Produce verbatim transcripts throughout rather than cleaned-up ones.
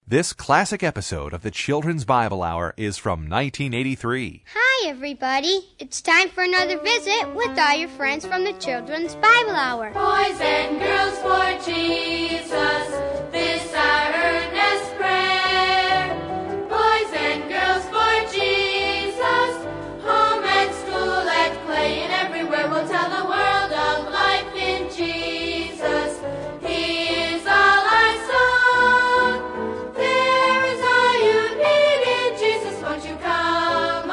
This classic episode of the Children's Bible Hour is from nineteen eighty-three. Hi, everybody. It's time for another visit with all your friends from the Children's Bible Hour. Boys and girls for Jesus, this our earnest prayer. Boys and girls for Jesus, home and school and play and everywhere we'll tell the world of life in Jesus. He is all our song. There is all you need in Jesus. Won't you come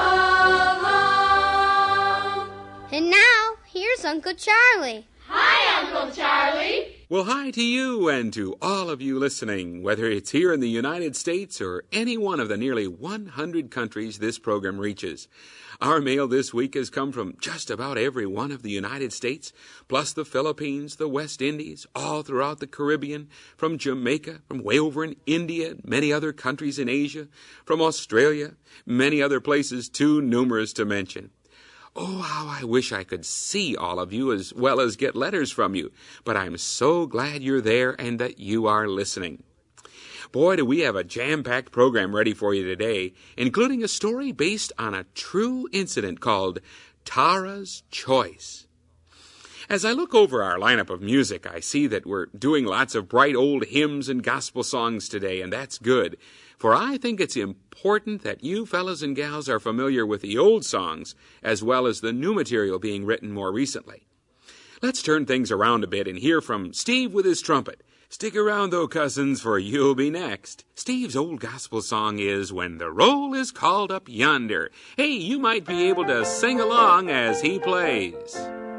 along? And now, here's Uncle Charlie. Hi, Uncle Charlie. Well, hi to you and to all of you listening, whether it's here in the United States or any one of the nearly one hundred countries this program reaches. Our mail this week has come from just about every one of the United States, plus the Philippines, the West Indies, all throughout the Caribbean, from Jamaica, from way over in India, many other countries in Asia, from Australia, many other places too numerous to mention. Oh, how I wish I could see all of you as well as get letters from you, but I'm so glad you're there and that you are listening. Boy, do we have a jam-packed program ready for you today, including a story based on a true incident called Tara's Choice. As I look over our lineup of music, I see that we're doing lots of bright old hymns and gospel songs today, and that's good. For I think it's important that you fellas and gals are familiar with the old songs as well as the new material being written more recently. Let's turn things around a bit and hear from Steve with his trumpet. Stick around, though, cousins, for you'll be next. Steve's old gospel song is When the Roll is Called Up Yonder. Hey, you might be able to sing along as he plays.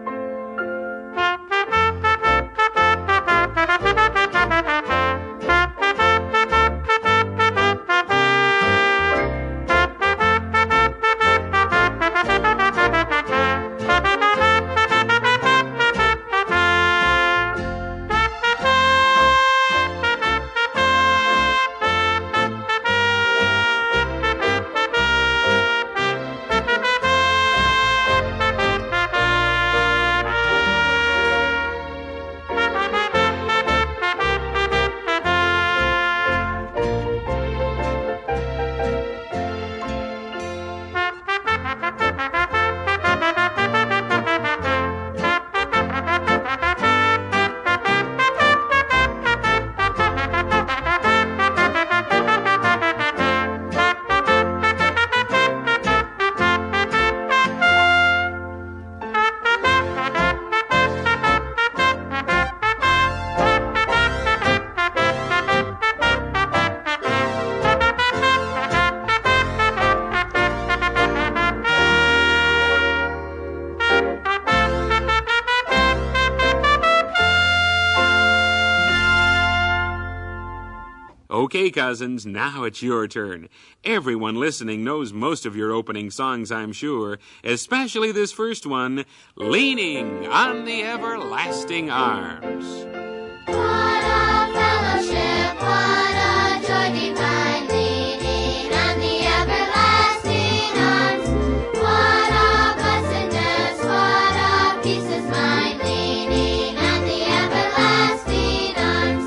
Okay, cousins, now it's your turn. Everyone listening knows most of your opening songs, I'm sure, especially this first one, Leaning on the Everlasting Arms. What a fellowship, what a joy divine, leaning on the everlasting arms. What a blessedness, what a peace is mine, leaning on the everlasting arms.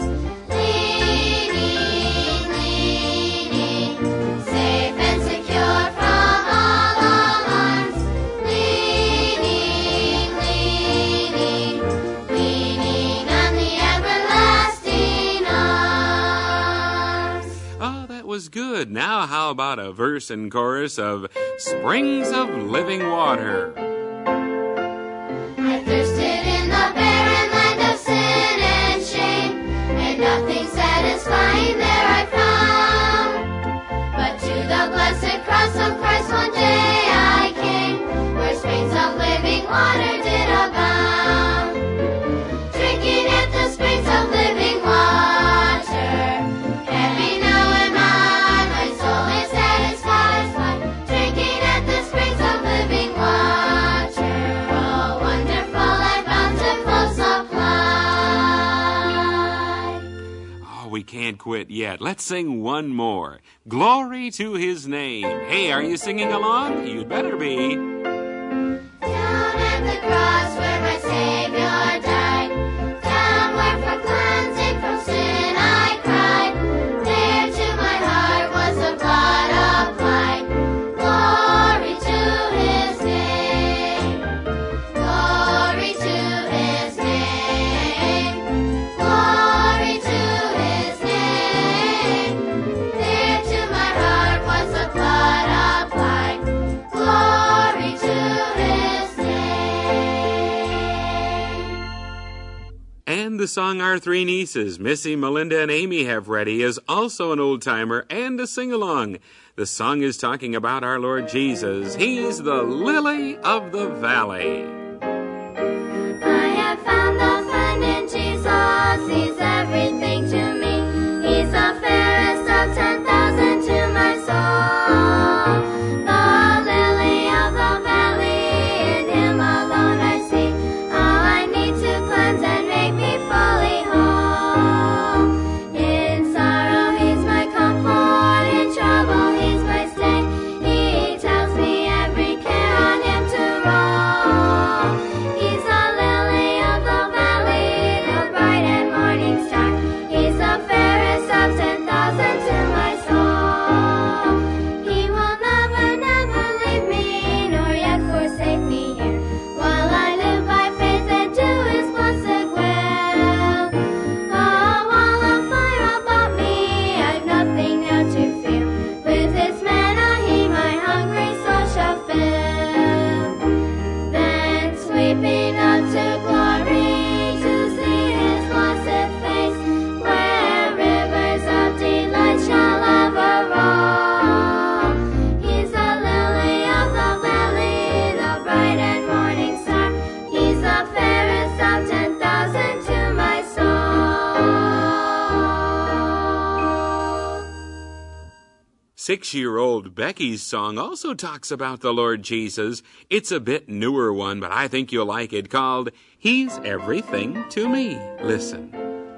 Leaning, leaning, safe and secure from all alarms. Leaning, leaning, leaning on the everlasting arms. Oh, that was good. Now how about a verse and chorus of Springs of Living Water? I thirsted in the barren land of sin and shame, and nothing satisfying there I found. But to the blessed cross of Christ one day I came, where springs of living water did abound. Drinking at the springs of living water, happy now am I, my soul is satisfied. Drinking at the springs of living water, oh wonderful and bountiful supply. Oh, we can't quit yet. Let's sing one more. Glory to His name. Hey, are you singing along? You'd better be. Down at the cross where my Savior died, down where for cleansing from sin I cried, there to my the song our three nieces, Missy, Melinda, and Amy, have ready is also an old-timer and a sing-along. The song is talking about our Lord Jesus. He's the lily of the valley. I have found the friend in Jesus. He's everything to me. He's the fairest of ten thousand to my soul. The lily of the valley, in him alone I see all I need to cleanse and make me fully whole. In sorrow he's my comfort, in trouble he's my stay. He tells me every care on him to roll. He's the lily of the valley, the bright and morning star. He's the fairest of ten thousand to my soul. He will never, never leave me, nor yet forsake me here, while I live by faith and do his blessed will. A wall of fire about me, I've nothing now to fear. With his manna he my hungry soul shall fill. Then sweeping up to glory, to see his blessed face, where rivers of delight shall ever roll. He's the lily of the valley, the bright and morning star. He's the fairest of ten thousand to my soul. Six-year-old Becky's song also talks about the Lord Jesus. It's a bit newer one, but I think you'll like it, called He's Everything to Me. Listen.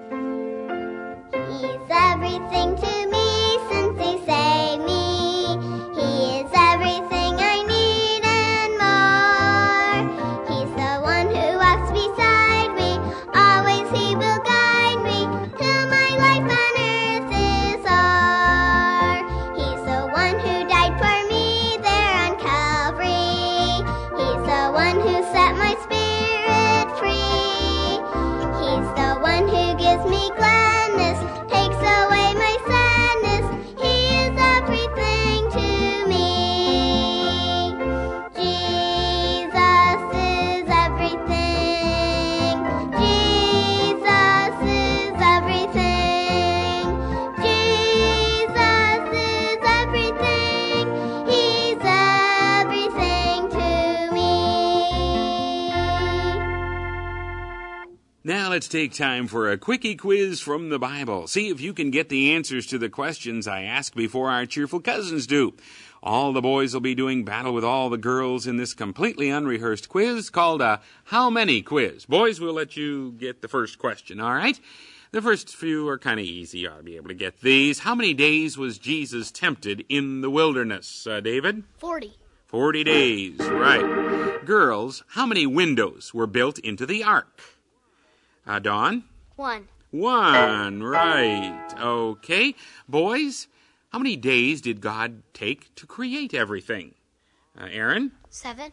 He's everything to me since he saved me. He is everything I need and more. He's the one who walks beside me. Always he will guide me till my life on earth is o'er. He's the one who died for me there on Calvary. He's the one who set my spirit free. He's the one who gives me gladness, takes away my sadness. He is everything to me. Jesus is everything. Jesus is everything. Jesus is everything. He's everything to me. Now let's take time for a quickie quiz from the Bible. See if you can get the answers to the questions I ask before our cheerful cousins do. All the boys will be doing battle with all the girls in this completely unrehearsed quiz called a How Many quiz. Boys, we'll let you get the first question, all right? The first few are kind of easy. You ought to be able to get these. How many days was Jesus tempted in the wilderness, uh, David? Forty. Forty days, right. Girls, how many windows were built into the ark? Uh, Dawn? One. One, right. Okay. Boys, how many days did God take to create everything? Uh, Aaron? Seven.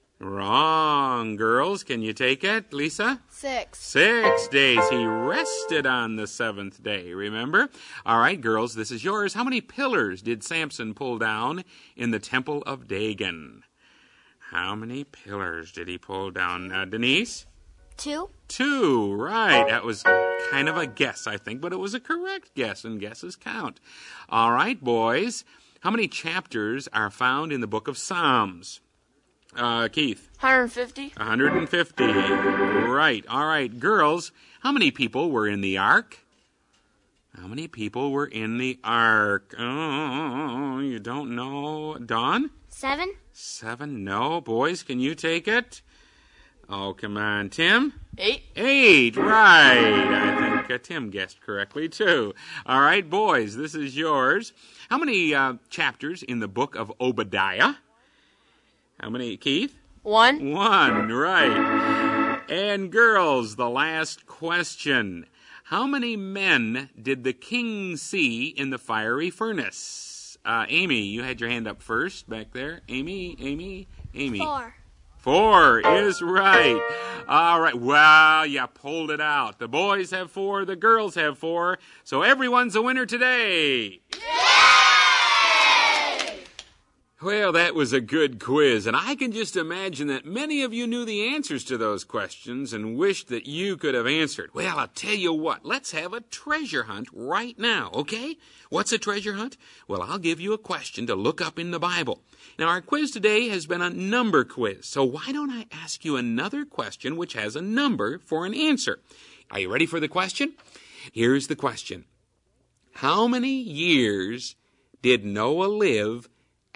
Wrong. Girls, can you take it? Lisa? Six. Six days. He rested on the seventh day, remember? All right, girls, this is yours. How many pillars did Samson pull down in the temple of Dagon? How many pillars did he pull down? Uh, Denise? Two. Two, right. That was kind of a guess, I think, but it was a correct guess, and guesses count. All right, boys. How many chapters are found in the book of Psalms? Uh, Keith? one hundred fifty. one hundred fifty. Right. All right, girls. How many people were in the ark? How many people were in the ark? Oh, you don't know. Dawn? Seven. Seven. No. Boys, can you take it? Oh, come on. Tim? Eight. Eight, right. I think uh, Tim guessed correctly, too. All right, boys, this is yours. How many uh, chapters in the book of Obadiah? How many, Keith? One. One, right. And girls, the last question. How many men did the king see in the fiery furnace? Uh, Amy, you had your hand up first back there. Amy, Amy, Amy. Four. Four is right. All right. Well, you pulled it out. The boys have four. The girls have four. So everyone's a winner today. Yay! Well, that was a good quiz, and I can just imagine that many of you knew the answers to those questions and wished that you could have answered. Well, I'll tell you what, let's have a treasure hunt right now, okay? What's a treasure hunt? Well, I'll give you a question to look up in the Bible. Now, our quiz today has been a number quiz, so why don't I ask you another question which has a number for an answer? Are you ready for the question? Here's the question. How many years did Noah live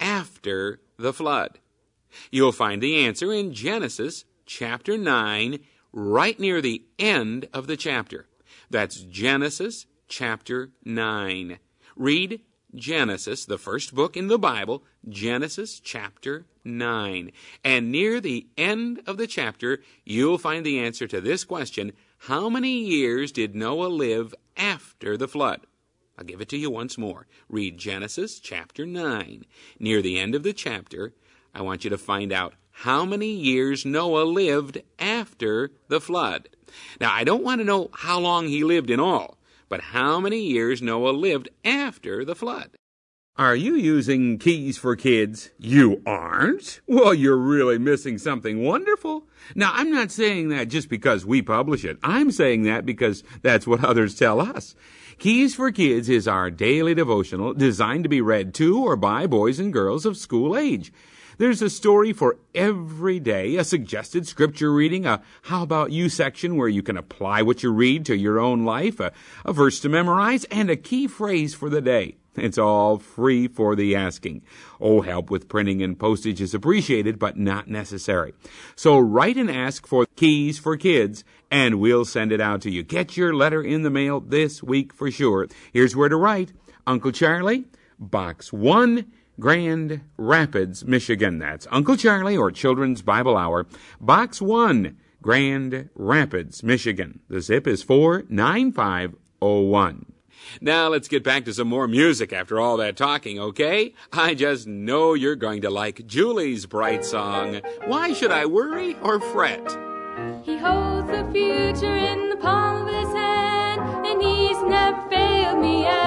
after the flood? You'll find the answer in Genesis chapter nine, right near the end of the chapter. That's Genesis chapter nine. Read Genesis, the first book in the Bible, Genesis chapter nine. And near the end of the chapter, you'll find the answer to this question. How many years did Noah live after the flood? I'll give it to you once more. Read Genesis chapter nine. Near the end of the chapter, I want you to find out how many years Noah lived after the flood. Now, I don't want to know how long he lived in all, but how many years Noah lived after the flood. Are you using Keys for Kids? You aren't? Well, you're really missing something wonderful. Now, I'm not saying that just because we publish it. I'm saying that because that's what others tell us. Keys for Kids is our daily devotional designed to be read to or by boys and girls of school age. There's a story for every day, a suggested scripture reading, a How About You section where you can apply what you read to your own life, a, a verse to memorize, and a key phrase for the day. It's all free for the asking. Oh, help with printing and postage is appreciated, but not necessary. So write and ask for Keys for Kids, and we'll send it out to you. Get your letter in the mail this week for sure. Here's where to write. Uncle Charlie, Box one, Grand Rapids, Michigan. That's Uncle Charlie or Children's Bible Hour. Box one, Grand Rapids, Michigan. The zip is four nine five oh one. Now let's get back to some more music after all that talking, okay? I just know you're going to like Julie's bright song, Why Should I Worry or Fret? He holds the future in the palm of his hand, and he's never failed me yet.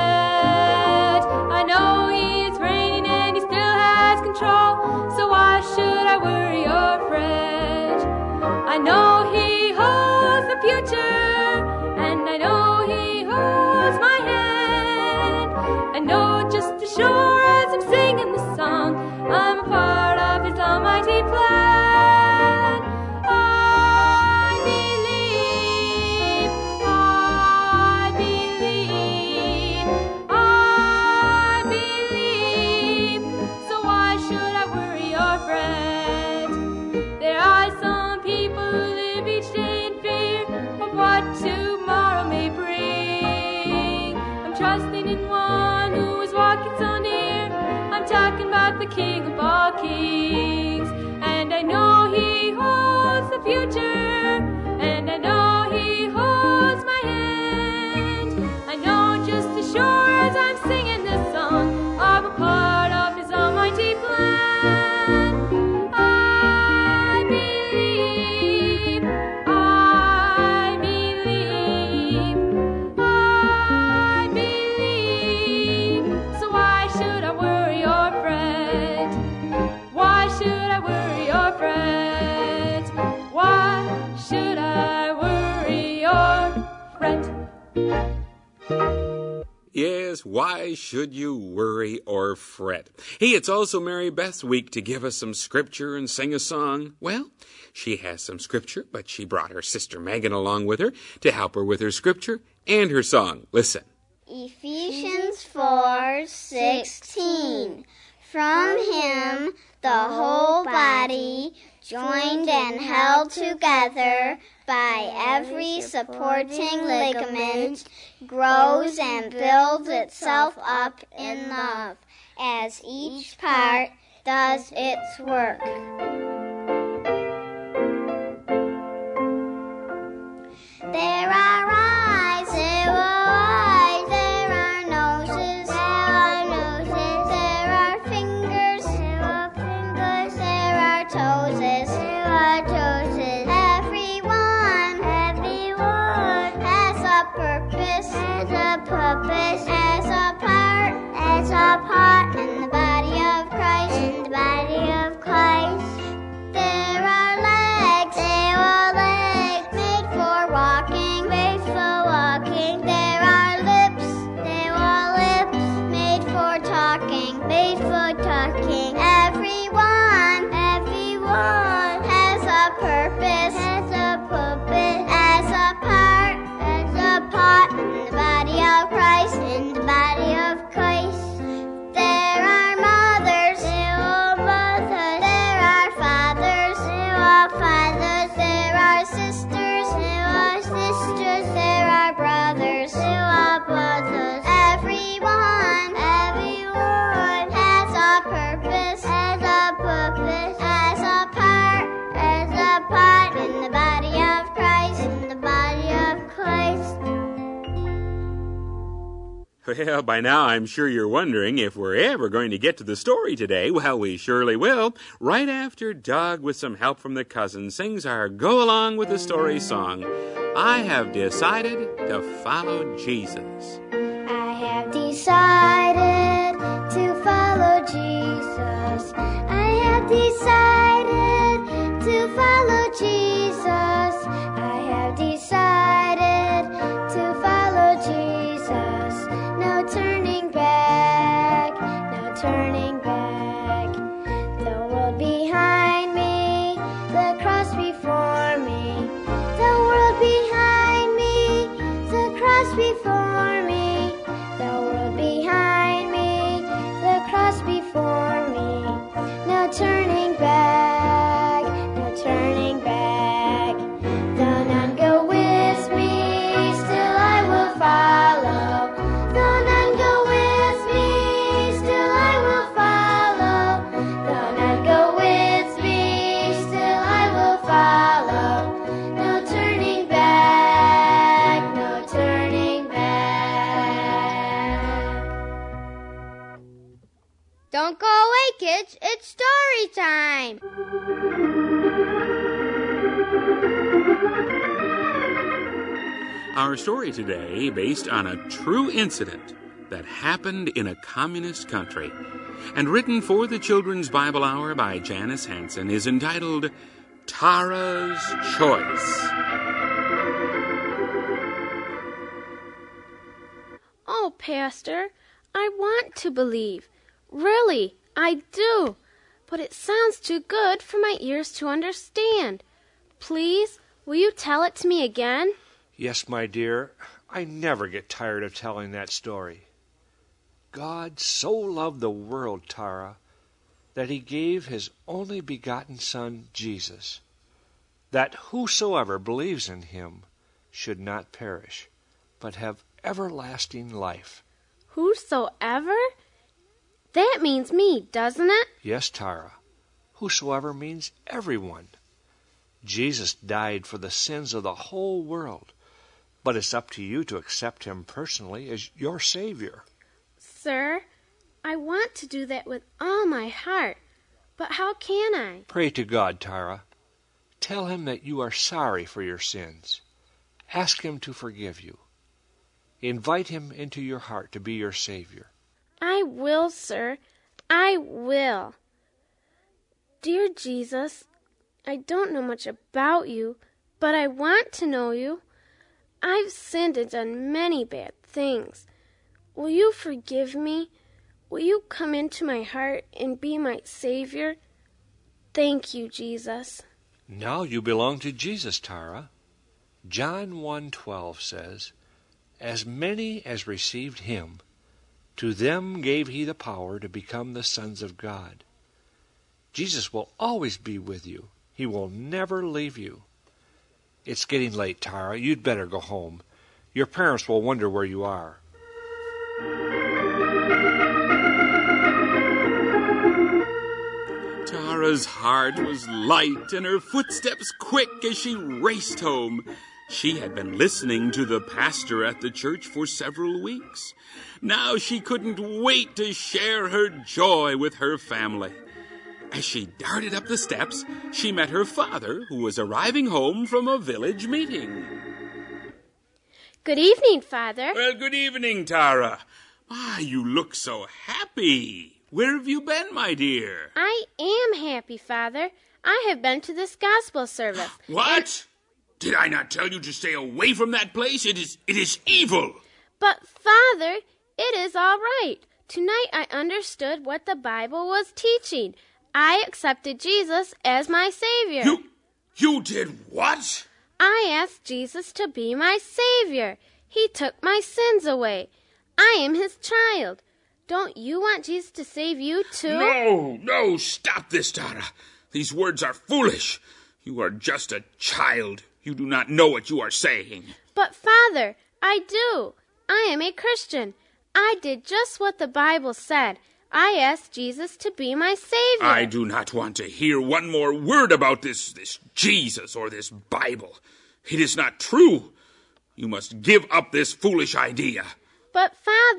I know he's reigning and he still has control, so why should I worry or fret? I know he holds the future, and I know he holds my hand. I know just as sure as I'm singing this song, I'm a part of his almighty plan. I believe, I believe, I believe, so why should I worry or fret? There are some people who live each day in fear of what tomorrow may bring. I'm trusting in one who is walking so near. I'm talking about the King of all kings. And I know he holds the future, and I know he holds my hand. I know just as sure as I'm singing this song, I'm a part of his almighty plan. I believe, I believe, I believe, so why should I worry or fret? Why should I worry or fret? Why should I worry or fret? Yes, why should you worry or fret? Hey, it's also Mary Beth's week to give us some scripture and sing a song. Well, she has some scripture, but she brought her sister Megan along with her to help her with her scripture and her song. Listen. Ephesians four sixteen. From him, the whole body, joined and held together by every supporting ligament, grows and builds itself up in love, as each part does its work. There are eyes, there are eyes, there are noses, there are noses, there are fingers, there are fingers, there are toes, there are toes. Everyone, everyone has a purpose, has a purpose, has a part, has a part in the body of Christ, in the body Well, by now I'm sure you're wondering if we're ever going to get to the story today. Well, we surely will, right after Doug, with some help from the cousins, sings our Go Along with the Story song, I Have Decided to Follow Jesus. I have decided to follow Jesus. I have decided to follow Jesus. I have decided to follow Jesus. No turning back, no turning back. The world behind me, the cross before me. The world behind me, the cross before me. The world behind me, the cross before me. No turning back, no turning back. Though none go with me, still I will follow. Though none go with me, still I will follow. Though none go with me, still I will follow. No turning back, no turning back. Don't go away, kids. It's story time. Our story today, based on a true incident that happened in a communist country and written for the Children's Bible Hour by Janice Hansen, is entitled Tara's Choice. Oh, Pastor, I want to believe. Really, I do. But it sounds too good for my ears to understand. Please, will you tell it to me again? Yes, my dear, I never get tired of telling that story. God so loved the world, Tara, that he gave his only begotten Son, Jesus, that whosoever believes in him should not perish, but have everlasting life. Whosoever? That means me, doesn't it? Yes, Tara, whosoever means everyone. Jesus died for the sins of the whole world, but it's up to you to accept him personally as your Savior. Sir, I want to do that with all my heart, but how can I? Pray to God, Tara. Tell him that you are sorry for your sins. Ask him to forgive you. Invite him into your heart to be your Savior. I will, sir. I will. Dear Jesus, I don't know much about you, but I want to know you. I've sinned and done many bad things. Will you forgive me? Will you come into my heart and be my Savior? Thank you, Jesus. Now you belong to Jesus, Tara. John one twelve says, As many as received him, to them gave he the power to become the sons of God. Jesus will always be with you. He will never leave you. It's getting late, Tara. You'd better go home. Your parents will wonder where you are. Tara's heart was light and her footsteps quick as she raced home. She had been listening to the pastor at the church for several weeks. Now she couldn't wait to share her joy with her family. As she darted up the steps, she met her father, who was arriving home from a village meeting. Good evening, Father. Well, good evening, Tara. Ah, you look so happy. Where have you been, my dear? I am happy, Father. I have been to this gospel service. What? Did I not tell you to stay away from that place? It is, it is evil. But, Father, it is all right. Tonight I understood what the Bible was teaching. I accepted Jesus as my Savior. You, you did what? I asked Jesus to be my Savior. He took my sins away. I am his child. Don't you want Jesus to save you too? No, no, stop this, Tara. These words are foolish. You are just a child. You do not know what you are saying. But, Father, I do. I am a Christian. I did just what the Bible said. I asked Jesus to be my Savior. I do not want to hear one more word about this, this Jesus or this Bible. It is not true. You must give up this foolish idea. But, Father,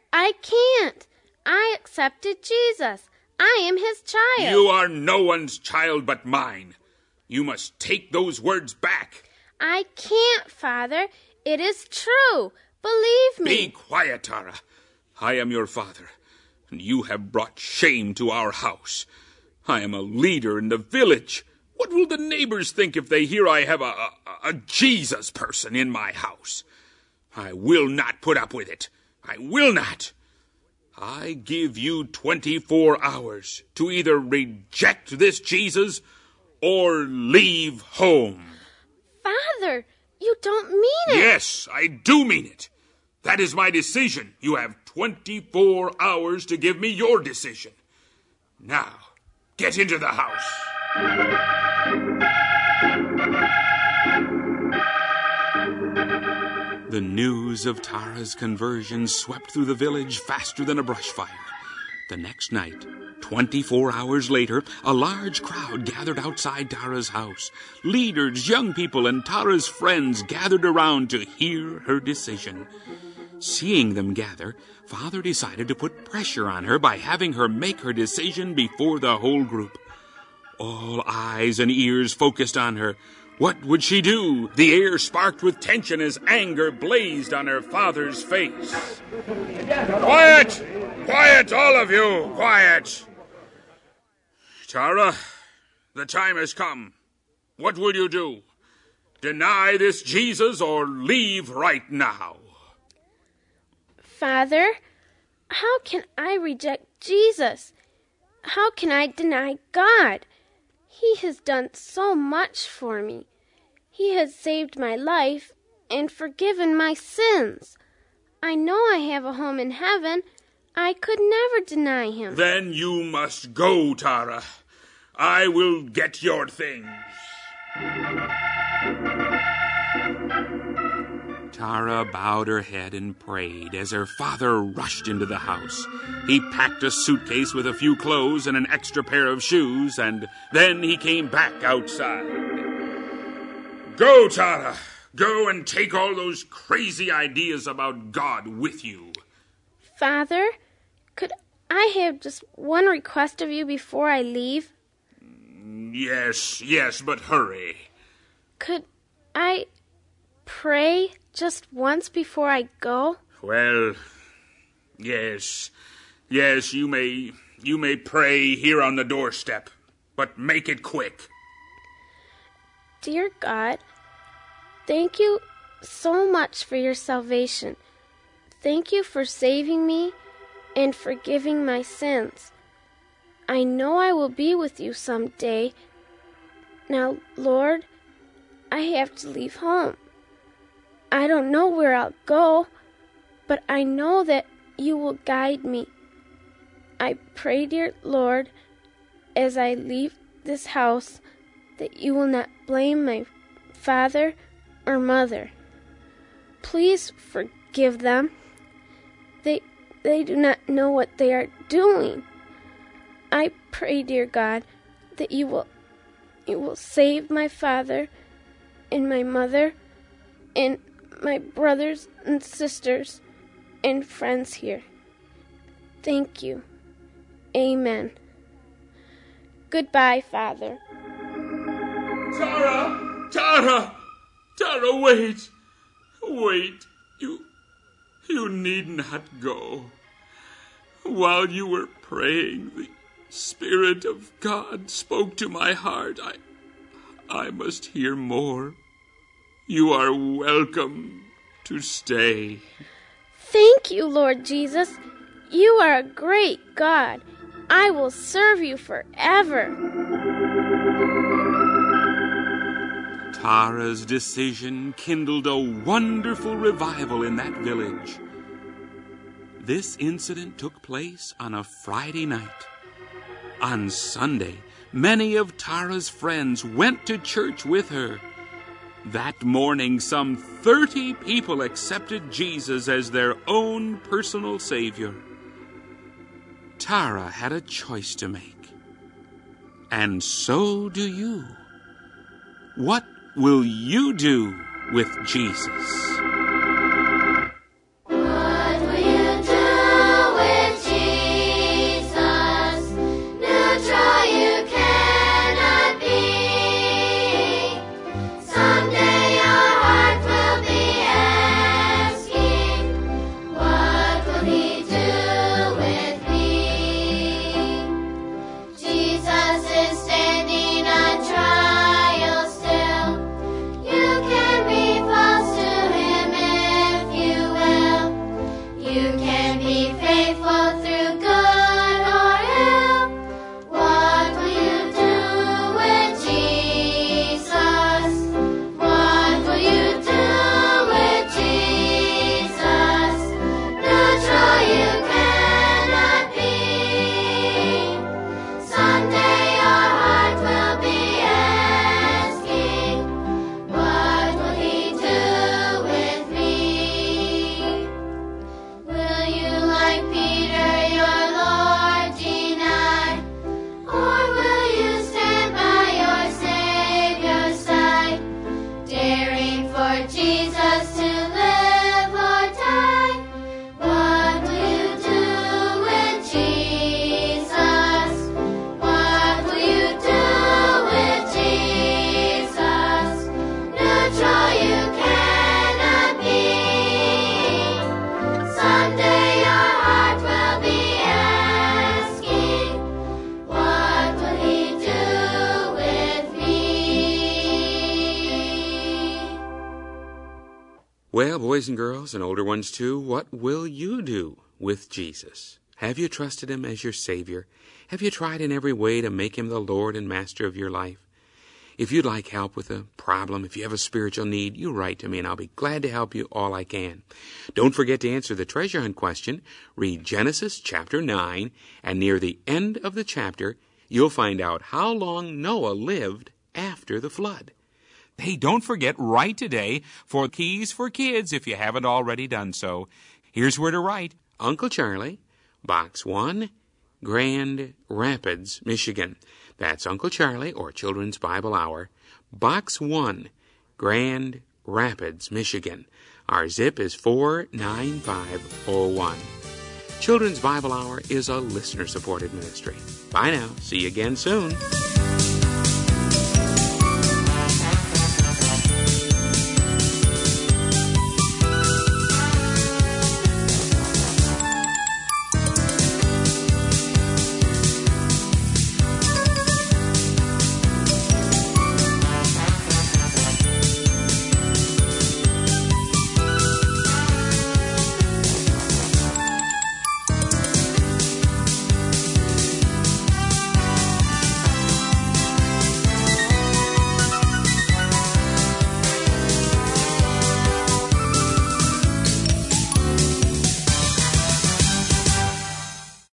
I can't. I accepted Jesus. I am his child. You are no one's child but mine. You must take those words back. I can't, Father. It is true. Believe me. Be quiet, Tara. I am your father, and you have brought shame to our house. I am a leader in the village. What will the neighbors think if they hear I have a, a, a Jesus person in my house? I will not put up with it. I will not. I give you twenty-four hours to either reject this Jesus or leave home. Father, you don't mean it. Yes, I do mean it. That is my decision. You have twenty-four hours to give me your decision. Now, get into the house. The news of Tara's conversion swept through the village faster than a brush fire. The next night, twenty-four hours later, a large crowd gathered outside Tara's house. Leaders, young people, and Tara's friends gathered around to hear her decision. Seeing them gather, Father decided to put pressure on her by having her make her decision before the whole group. All eyes and ears focused on her. What would she do? The air sparked with tension as anger blazed on her father's face. Quiet! Quiet, all of you! Quiet! Tara, the time has come. What will you do? Deny this Jesus or leave right now? Father, how can I reject Jesus? How can I deny God? He has done so much for me. He has saved my life and forgiven my sins. I know I have a home in heaven. I could never deny him. Then you must go, Tara. I will get your things. Tara bowed her head and prayed as her father rushed into the house. He packed a suitcase with a few clothes and an extra pair of shoes, and then he came back outside. Go, Tara. Go and take all those crazy ideas about God with you. Father, could I have just one request of you before I leave? Yes, yes, but hurry. Could I pray just once before I go? Well, yes. Yes, you may you may pray here on the doorstep, but make it quick. Dear God, thank you so much for your salvation. Thank you for saving me and forgiving my sins. I know I will be with you someday. Now, Lord, I have to leave home. I don't know where I'll go, but I know that you will guide me. I pray, dear Lord, as I leave this house, that you will not blame my father or mother. Please forgive them. They they do not know what they are doing. I pray, dear God, that you will you will save my father and my mother and my brothers and sisters and friends here. Thank you. Amen. Goodbye, Father. Tara! Tara! Tara, wait! Wait. You... You need not go. While you were praying, the Spirit of God spoke to my heart. I... I must hear more. You are welcome to stay. Thank you, Lord Jesus. You are a great God. I will serve you forever. Tara's decision kindled a wonderful revival in that village. This incident took place on a Friday night. On Sunday, many of Tara's friends went to church with her. That morning, some thirty people accepted Jesus as their own personal Savior. Tara had a choice to make. And so do you. What will you do with Jesus? What will you do Well, boys and girls, and older ones too, what will you do with Jesus? Have you trusted him as your Savior? Have you tried in every way to make him the Lord and Master of your life? If you'd like help with a problem, if you have a spiritual need, you write to me and I'll be glad to help you all I can. Don't forget to answer the treasure hunt question. Read Genesis chapter nine, and near the end of the chapter, you'll find out how long Noah lived after the flood. Hey, don't forget, write today for Keys for Kids if you haven't already done so. Here's where to write. Uncle Charlie, Box one, Grand Rapids, Michigan. That's Uncle Charlie, or Children's Bible Hour, Box one, Grand Rapids, Michigan. Our zip is four nine five oh one. Children's Bible Hour is a listener-supported ministry. Bye now. See you again soon.